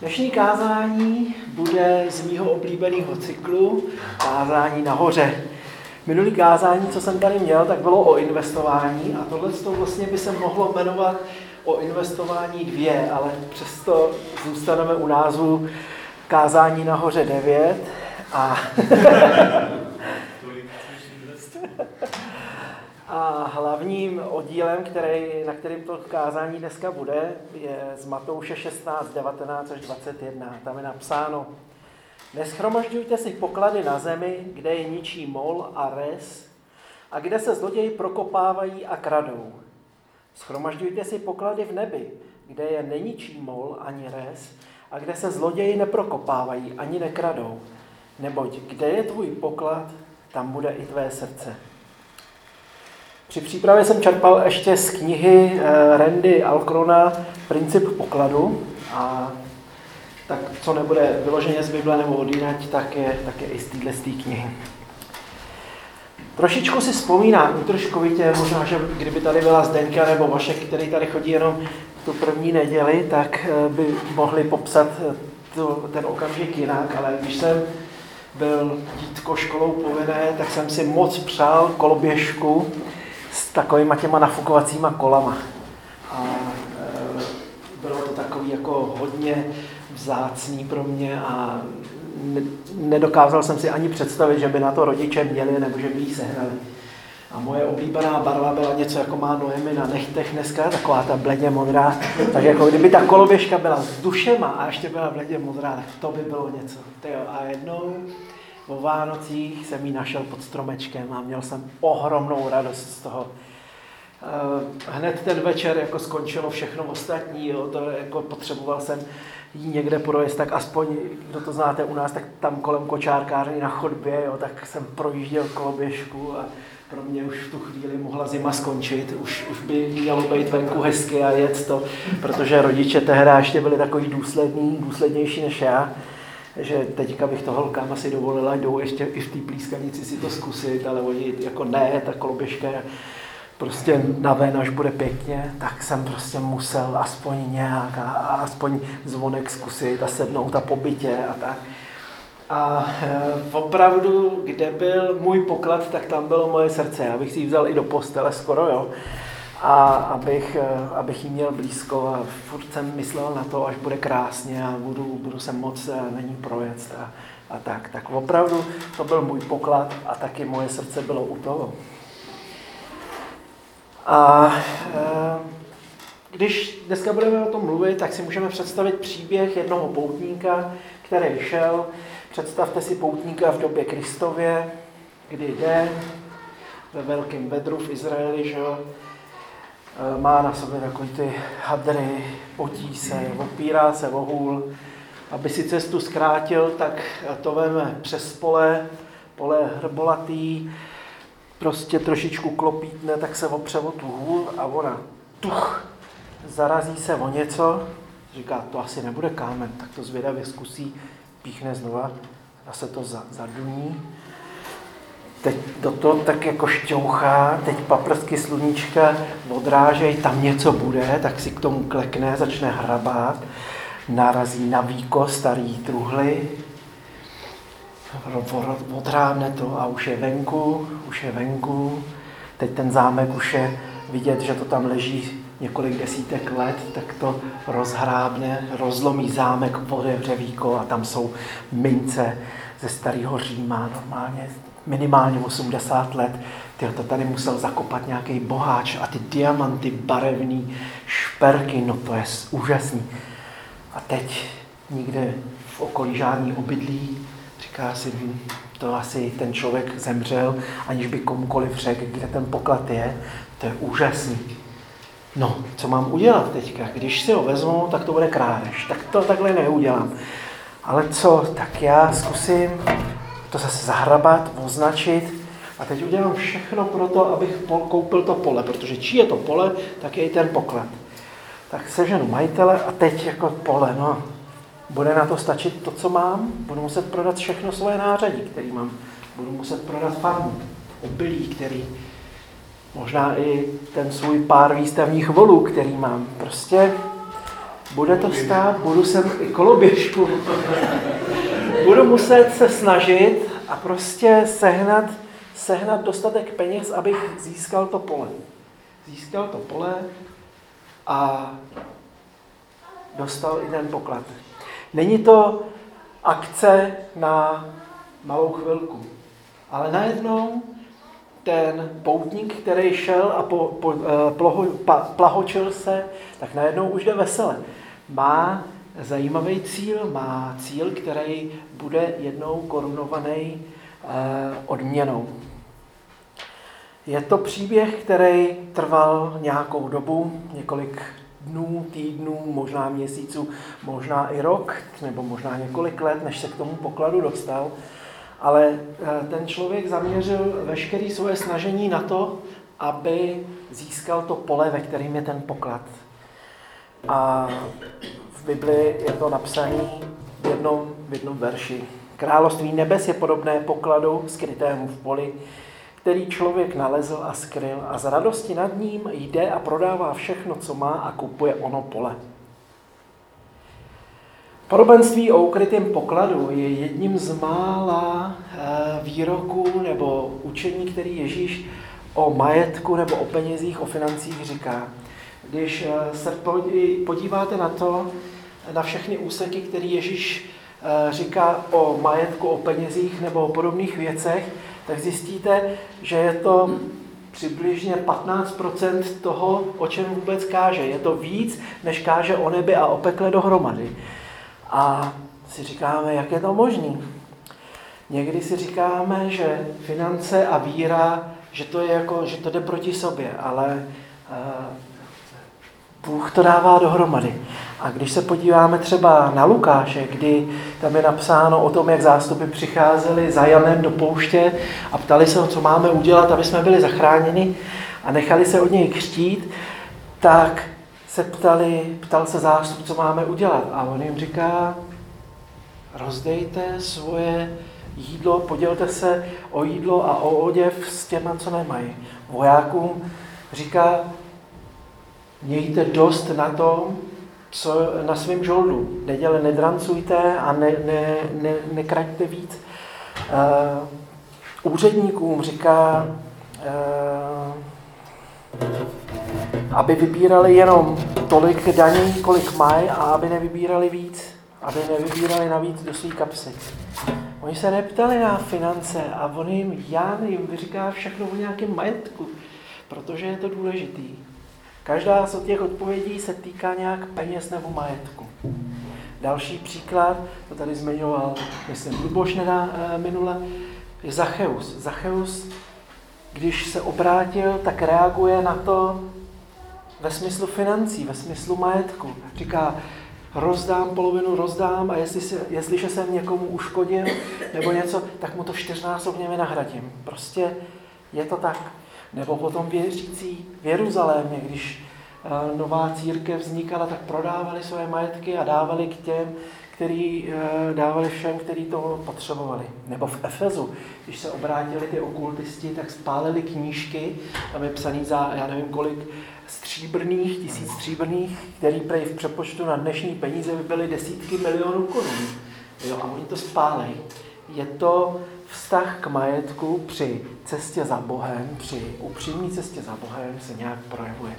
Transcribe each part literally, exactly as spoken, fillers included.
Dnešní kázání bude z mýho oblíbeného cyklu Kázání nahoře. Minulý kázání, co jsem tady měl, tak bylo o investování a tohle vlastně by se mohlo jmenovat o investování dvě, ale přesto zůstaneme u názvu Kázání nahoře devět a A hlavním oddílem, který, na kterým to kázání dneska bude, je z Matouše šestnáct, devatenáct až dvacet jedna. Tam je napsáno: Neschromažďujte si poklady na zemi, kde je ničí mol a res, a kde se zloději prokopávají a kradou. Schromažďujte si poklady v nebi, kde je neničí mol ani res, a kde se zloději neprokopávají ani nekradou. Neboť kde je tvůj poklad, tam bude i tvé srdce. Při přípravě jsem čerpal ještě z knihy Randy Alcorna Princip pokladu, a tak co nebude vyloženě z Bible nebo odjinak, tak je, tak je i z téhle knihy. Trošičku si vzpomínám, útržkovitě, možná, že kdyby tady byla Zdeňka nebo Vašek, který tady chodí jenom tu první neděli, tak by mohli popsat tu, ten okamžik jinak, ale když jsem byl dítko školou povinné, tak jsem si moc přál koloběžku s takovýma těma nafukovacíma kolama. A e, bylo to takový jako hodně vzácný pro mě a ne, nedokázal jsem si ani představit, že by na to rodiče měli nebo že by jí sehnali. A moje oblíbená barva byla něco, jako má Noemi na nechtech dneska, taková ta bledě modrá. Tak jako kdyby ta koloběžka byla s dušema a ještě byla bledě modrá, tak to by bylo něco. Tyjo, a jednou o Vánocích jsem ji našel pod stromečkem a měl jsem ohromnou radost z toho. Hned ten večer jako skončilo všechno ostatní, jo, to jako potřeboval jsem jí někde projet, tak aspoň, kdo to znáte u nás, tak tam kolem kočárkárny na chodbě, jo, tak jsem projížděl koloběžku a pro mě už v tu chvíli mohla zima skončit, už, už by mělo být venku hezky a jet to, protože rodiče tehdy ještě byli takový důslední, důslednější než já, že teďka bych to holkám asi dovolila, jdou ještě i v té plískanici si to zkusit, ale oni jako ne, ta koloběžka je prostě na ven, až bude pěkně, tak jsem prostě musel aspoň nějak a, a aspoň zvonek zkusit a sednout a po bytě a tak. A e, opravdu, kde byl můj poklad, tak tam bylo moje srdce. Já bych si ji vzal i do postele skoro, jo. A abych, abych jí měl blízko a furt jsem myslel na to, až bude krásně a budu, budu se moc na ní projet a, a tak. Tak opravdu to byl můj poklad a taky moje srdce bylo u toho. A když dneska budeme o tom mluvit, tak si můžeme představit příběh jednoho poutníka, který šel. Představte si poutníka v době Kristově, kdy jde ve velkém vedru v Izraeli, že jo. Má na sobě takový ty hadry, potí se, opírá se o hůl. Aby si cestu zkrátil, tak to veme přes pole, pole hrbolatý, prostě trošičku klopítne, tak se opře o tu hůl a ona tuch, zarazí se o něco, říká, to asi nebude kámen, tak to zvědavě zkusí, píchne znova a se to zaduní. Teď do toho tak jako šťouchá, teď paprsky sluníčka odrážejí, tam něco bude, tak si k tomu klekne, začne hrabat, narazí na víko starý truhly, odrábne to a už je venku, už je venku. Teď ten zámek už je vidět, že to tam leží několik desítek let, tak to rozhrábne, rozlomí zámek, otevře víko a tam jsou mince ze starého Říma, normálně minimálně osmdesát let. Tyjo, to tady musel zakopat nějaký boháč a ty diamanty barevný, šperky, no to je úžasný. A teď nikde v okolí žádný obydlí, říká si, to asi ten člověk zemřel, aniž by komukoliv řekl, kde ten poklad je, to je úžasný. No, co mám udělat teďka? Když si ho vezmu, tak to bude krádež. Tak to takhle neudělám. Ale co? Tak já zkusím to zase zahrabat, označit a teď udělám všechno pro to, abych koupil to pole, protože čí je to pole, tak je i ten poklad. Tak seženu majitele a teď jako pole, no, bude na to stačit to, co mám, budu muset prodat všechno svoje nářadí, který mám, budu muset prodat farmu, obilí, který, možná i ten svůj pár výstavních volů, který mám, prostě bude to stát, budu sem i koloběžku, budu muset se snažit a prostě sehnat, sehnat dostatek peněz, abych získal to pole. Získal to pole a dostal i ten poklad. Není to akce na malou chvilku, ale najednou ten poutník, který šel a po, po, ploho, pa, plahočil se, tak najednou už jde vesele. Má zajímavý cíl, má cíl, který bude jednou korunovaný eh, odměnou. Je to příběh, který trval nějakou dobu, několik dnů, týdnů, možná měsíců, možná i rok, nebo možná několik let, než se k tomu pokladu dostal. Ale ten člověk zaměřil veškeré svoje snažení na to, aby získal to pole, ve kterém je ten poklad. A v Bibli je to napsané v jednom, v jednom verši. Království nebes je podobné pokladu skrytému v poli, který člověk nalezl a skryl a z radosti nad ním jde a prodává všechno, co má a kupuje ono pole. Podobenství o ukrytém pokladu je jedním z mála výroků nebo učení, který Ježíš o majetku nebo o penězích, o financích říká. Když se podíváte na to, na všechny úseky, které Ježíš říká o majetku, o penězích nebo o podobných věcech, tak zjistíte, že je to přibližně patnáct procent toho, o čem vůbec káže. Je to víc, než káže o nebi a o pekle dohromady. A si říkáme, jak je to možné. Někdy si říkáme, že finance a víra, že to je jako, že to jde proti sobě, ale uh, Bůh to dává dohromady. A když se podíváme třeba na Lukáše, kdy tam je napsáno o tom, jak zástupy přicházeli za Janem do pouště a ptali se ho, co máme udělat, aby jsme byli zachráněni a nechali se od něj křtít, tak se ptali, ptal se zástup, co máme udělat. A on jim říká, rozdejte svoje jídlo, podělte se o jídlo a o oděv s těma, co nemají. Vojákům říká, mějte dost na tom, co na svém žoldu. Neděle nedrancujte a ne, ne, ne, nekraťte víc. Uh, úředníkům říká, uh, aby vybírali jenom tolik daní, kolik mají, a aby nevybírali víc. Aby nevybírali navíc do své kapsy. Oni se neptali na finance a on jim, Jan jim vyříká všechno o nějakém majetku, protože je to důležitý. Každá z těch odpovědí se týká nějak peněz nebo majetku. Další příklad, to tady zmiňoval, myslím, Luboš nedá minule, je Zacheus. Zacheus, když se obrátil, tak reaguje na to ve smyslu financí, ve smyslu majetku. Říká, rozdám polovinu, rozdám a jestli se, jestliže jsem někomu uškodil nebo něco, tak mu to čtyřnásobně vynahradím. Prostě je to tak. Nebo potom věřící v Jeruzalémě, když uh, nová církev vznikala, tak prodávali své majetky a dávali k těm, který uh, dávali všem, kteří to potřebovali. Nebo v Efezu, když se obrátili ty okultisti, tak spálili knížky, tam je psaný za, já nevím kolik, stříbrných, tisíc stříbrných, který prej v přepočtu na dnešní peníze by byly desítky milionů korun. Jo, a oni to spálej. Je to vztah k majetku při cestě za Bohem, při upřímné cestě za Bohem se nějak projevuje.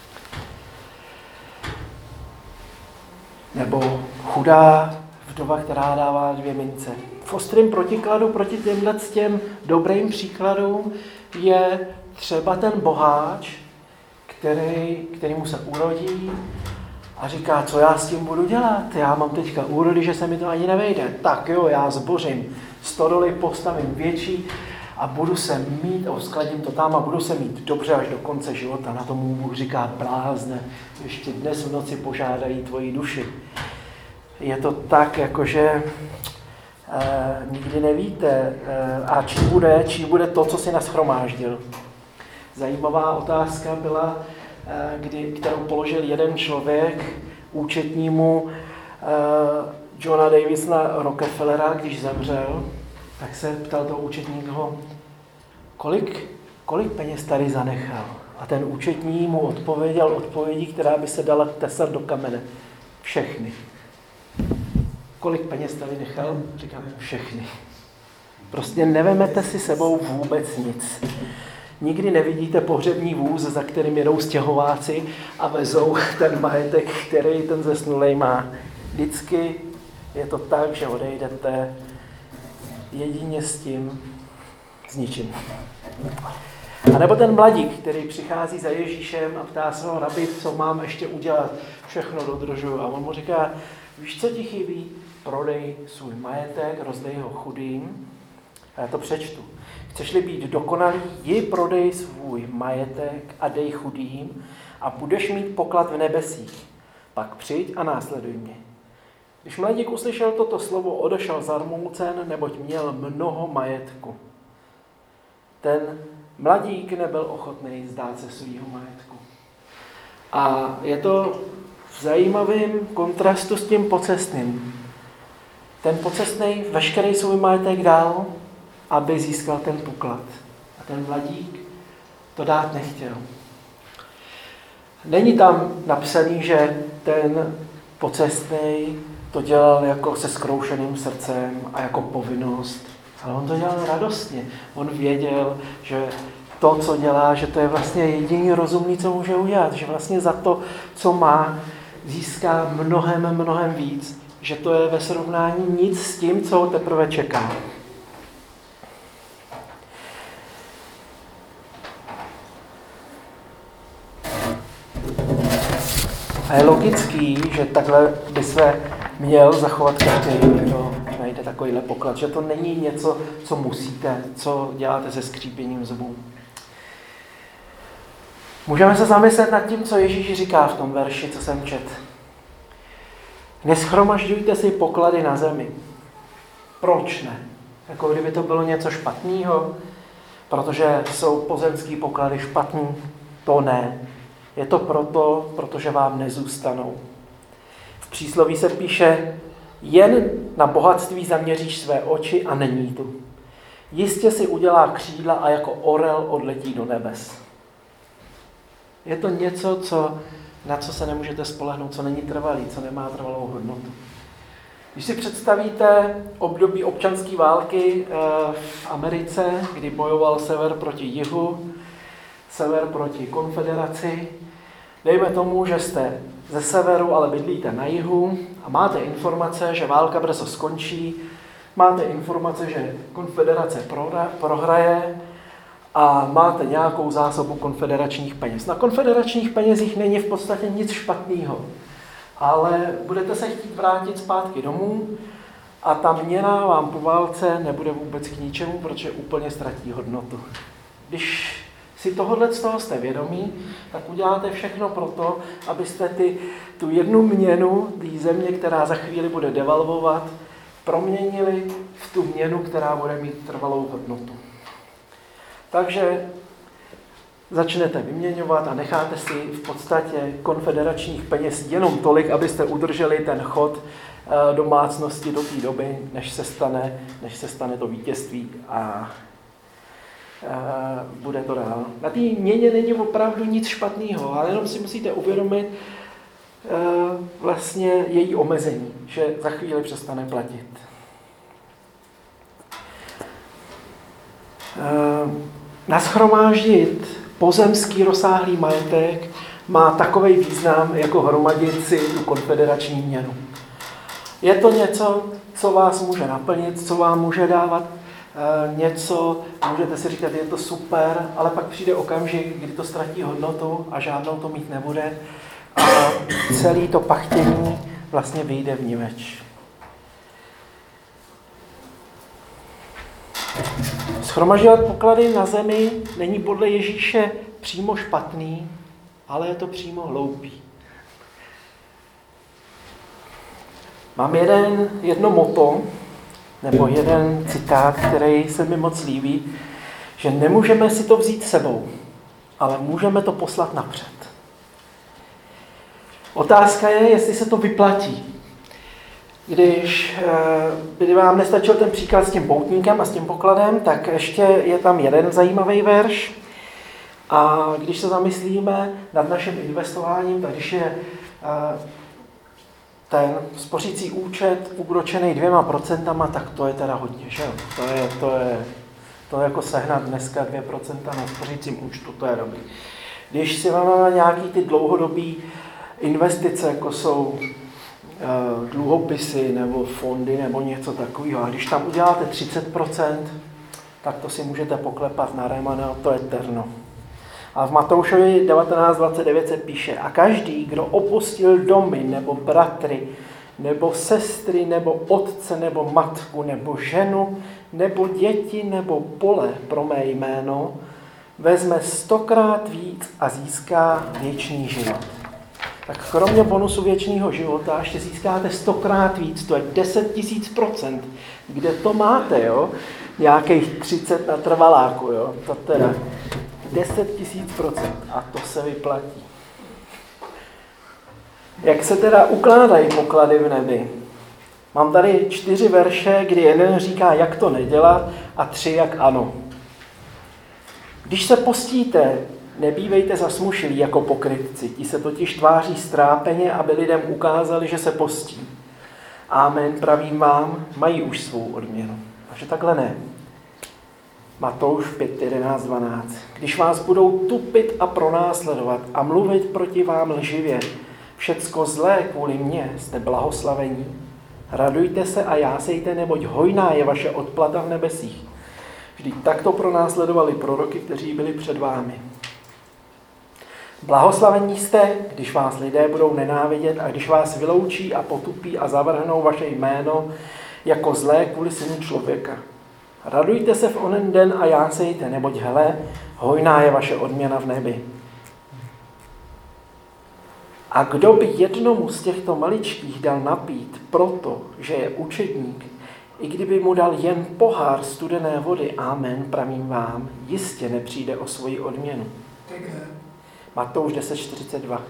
Nebo chudá vdova, která dává dvě mince. V ostrém protikladu proti těmhle těm dobrým příkladům je třeba ten boháč, který, který mu se urodí a říká, co já s tím budu dělat? Já mám teďka úrody, že se mi to ani nevejde. Tak jo, já zbořím stodoly, postavím větší a budu se mít, a uskladím to tam a budu se mít dobře až do konce života. Na tomu Bůh říká, blázne, ještě dnes v noci požádají tvoji duši. Je to tak, jakože eh, nikdy nevíte, eh, a čí bude, čí bude to, co si nashromáždil. Zajímavá otázka byla, kdy, kterou položil jeden člověk účetnímu Johna Davisona Rockefellera, když zemřel, tak se ptal toho účetního, kolik, kolik peněz tady zanechal. A ten účetní mu odpověděl odpovědí, která by se dala tesat do kamene. Všechny. Kolik peněz tady nechal? Říkám, všechny. Prostě nevemete si sebou vůbec nic. Nikdy nevidíte pohřební vůz, za kterým jedou stěhováci a vezou ten majetek, který ten zesnulej má. Vždycky je to tak, že odejdete jedině s tím, s ničím. A nebo ten mladík, který přichází za Ježíšem a ptá se ho, rabi, co mám ještě udělat, všechno dodržuju. A on mu říká, víš, co ti chybí? Prodej svůj majetek, rozdej ho chudým. A já to přečtu. Chceš-li být dokonalý, ji prodej svůj majetek a dej chudým a budeš mít poklad v nebesích. Pak přijď a následuj mě. Když mladík uslyšel toto slovo, odešel zarmoucen, neboť měl mnoho majetku. Ten mladík nebyl ochotný zdát se svýho majetku. A je to v zajímavém kontrastu s tím pocestným. Ten pocestný veškerý svůj majetek dal, aby získal ten poklad. A ten mladík to dát nechtěl. Není tam napsaný, že ten pocestný to dělal jako se zkroušeným srdcem a jako povinnost, ale on to dělal radostně. On věděl, že to, co dělá, že to je vlastně jediný rozumný, co může udělat, že vlastně za to, co má, získá mnohem, mnohem víc, že to je ve srovnání nic s tím, co ho teprve čeká. A je logický, že takhle by se měl zachovat každý, kdo najde takovýhle poklad, že to není něco, co musíte, co děláte se skřípěním zubů. Můžeme se zamyslet nad tím, co Ježíš říká v tom verši, co jsem četl. Neschromažďujte si poklady na zemi. Proč ne? Jako kdyby to bylo něco špatného, protože jsou pozemský poklady špatný, to ne. Je to proto, protože vám nezůstanou. V přísloví se píše, jen na bohatství zaměříš své oči a není tu. Jistě si udělá křídla a jako orel odletí do nebes. Je to něco, co, na co se nemůžete spolehnout, co není trvalý, co nemá trvalou hodnotu. Když si představíte období občanské války v Americe, kdy bojoval sever proti jihu, sever proti konfederaci, dejme tomu, že jste ze severu, ale bydlíte na jihu a máte informace, že válka brzo skončí, máte informace, že konfederace prohraje a máte nějakou zásobu konfederačních peněz. Na konfederačních penězích není v podstatě nic špatného, ale budete se chtít vrátit zpátky domů a ta měna vám po válce nebude vůbec k ničemu, protože úplně ztratí hodnotu. Když si tohohle z toho jste vědomí, tak uděláte všechno pro to, abyste ty, tu jednu měnu té země, která za chvíli bude devalvovat, proměnili v tu měnu, která bude mít trvalou hodnotu. Takže začnete vyměňovat a necháte si v podstatě konfederačních peněz jenom tolik, abyste udrželi ten chod domácnosti do té doby, než se stane, než se stane to vítězství a bude to dál. Na té měně není opravdu nic špatného, ale jenom si musíte uvědomit vlastně její omezení, že za chvíli přestane platit. Nashromáždit pozemský rozsáhlý majetek má takový význam, jako hromadit si tu konfederační měnu. Je to něco, co vás může naplnit, co vám může dávat něco, můžete si říkat, je to super, ale pak přijde okamžik, kdy to ztratí hodnotu a žádnou to mít nebude a celý to pachtění vlastně vyjde vniveč. Shromažďovat poklady na zemi není podle Ježíše přímo špatný, ale je to přímo hloupý. Mám jeden, jedno motto, nebo jeden citát, který se mi moc líbí, že nemůžeme si to vzít sebou, ale můžeme to poslat napřed. Otázka je, jestli se to vyplatí. Když by vám nestačil ten příklad s tím poutníkem a s tím pokladem, tak ještě je tam jeden zajímavý verš. A když se zamyslíme nad naším investováním, tak když je ten spořící účet úročený dvěma procentama, tak to je teda hodně, že jo? To je, to je, to je jako sehnat dneska dvě procenta na spořícím účtu, to je dobrý. Když si máme nějaký ty dlouhodobý investice, jako jsou e, dluhopisy nebo fondy nebo něco takového, a když tam uděláte třicet procent, tak to si můžete poklepat na ramena, to je terno. A v Matoušovi devatenáct dvacet devět se píše: a každý, kdo opustil domy, nebo bratry, nebo sestry, nebo otce, nebo matku, nebo ženu, nebo děti, nebo pole pro mé jméno, vezme stokrát víc a získá věčný život. Tak kromě bonusu věčného života ještě získáte stokrát víc, to je deset tisíc procent. Kde to máte, jo? Nějakých třicet na trvaláku, jo? To teda deset tisíc procent a to se vyplatí. Jak se teda ukládají poklady v nebi? Mám tady čtyři verše, kdy jeden říká, jak to nedělat, a tři, jak ano. Když se postíte, nebývejte zasmušilí jako pokrytci. Ti se totiž tváří strápeně, aby lidem ukázali, že se postí. Amen, pravím vám, mají už svou odměnu. Takže takhle ne. Matouš pět, jedenáct, dvanáct. Když vás budou tupit a pronásledovat a mluvit proti vám lživě, všecko zlé kvůli mně, jste blahoslavení. Radujte se a jásejte, neboť hojná je vaše odplata v nebesích. Vždyť takto pronásledovali proroky, kteří byli před vámi. Blahoslavení jste, když vás lidé budou nenávidět a když vás vyloučí a potupí a zavrhnou vaše jméno jako zlé kvůli synu člověka. Radujte se v onen den a jásejte, neboť hele, hojná je vaše odměna v nebi. A kdo by jednomu z těchto maličkých dal napít proto, že je učedník, i kdyby mu dal jen pohár studené vody, amen, pravím vám, jistě nepřijde o svoji odměnu. Matouš deset čtyřicet dva.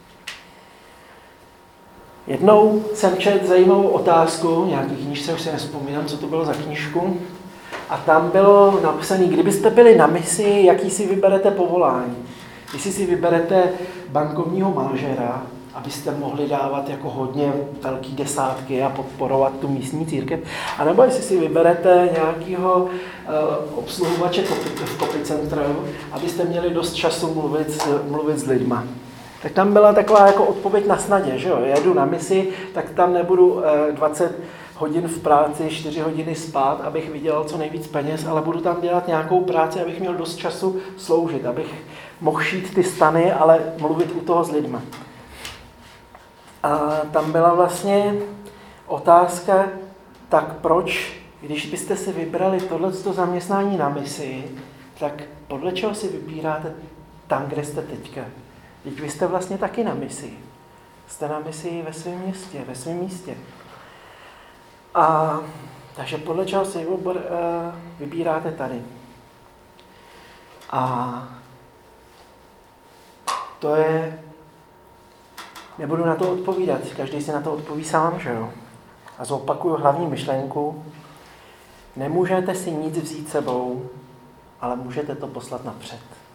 Jednou jsem četl zajímavou otázku, nějaký knížce, už si nevzpomínám, co to bylo za knížku, a tam bylo napsané, kdybyste byli na misi, jaký si vyberete povolání. Jestli si vyberete bankovního manažera, abyste mohli dávat jako hodně velký desátky a podporovat tu místní církev, anebo jestli si vyberete nějakého uh, obsluhovače v kopicentru, abyste měli dost času mluvit, mluvit s lidma. Tak tam byla taková jako odpověď na snadě, že jo, jedu na misi, tak tam nebudu uh, dvacet hodin v práci, čtyři hodiny spát, abych vydělal co nejvíc peněz, ale budu tam dělat nějakou práci, abych měl dost času sloužit, abych mohl šít ty stany, ale mluvit u toho s lidma. A tam byla vlastně otázka, tak proč, když byste si vybrali tohleto zaměstnání na misi, tak podle čeho si vybíráte tam, kde jste teďka? Teď vy jste vlastně taky na misi. Jste na misi ve svém městě, ve svém místě. A takže podle čeho si obor, uh, vybíráte tady. A to je, nebudu na to odpovídat, každý si na to odpoví sám, že jo. A zopakuju hlavní myšlenku, nemůžete si nic vzít sebou, ale můžete to poslat napřed.